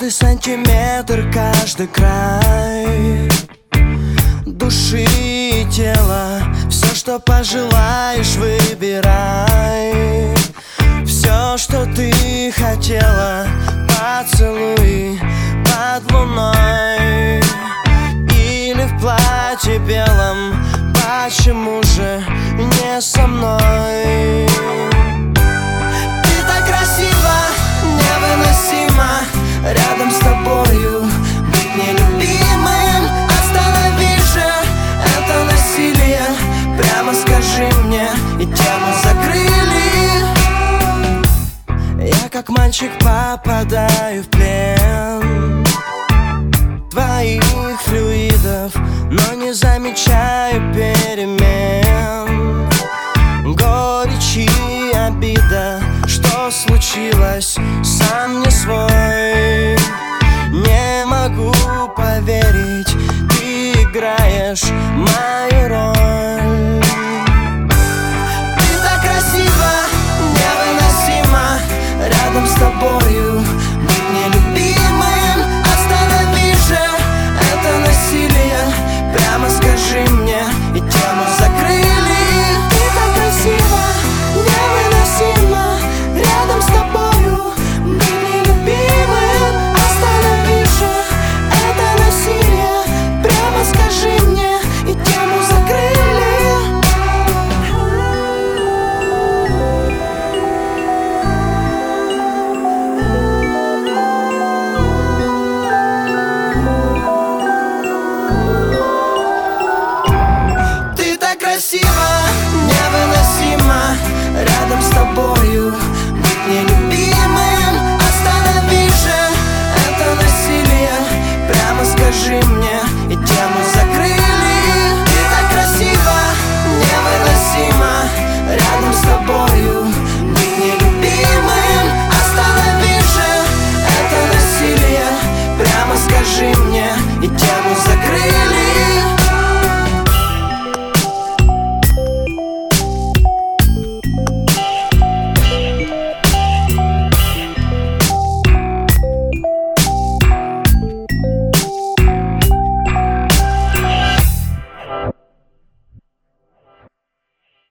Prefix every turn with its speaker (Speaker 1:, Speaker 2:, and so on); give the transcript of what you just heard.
Speaker 1: Каждый сантиметр, каждый край души и тела. Все, что пожелаешь, выбирай. Все, что ты хотела, поцелуй под луной или в платье белом. Почему же не со мной? Ты так красива, невыносимо рядом с тобою быть нелюбимым. Останови же это насилие, прямо скажи мне, и тему закрыли. Я как мальчик попадаю в плен твоих флюидов, но не замечаю перемен. Горечь и обида, что случилось, сам не свой. Не могу поверить, ты играешь моей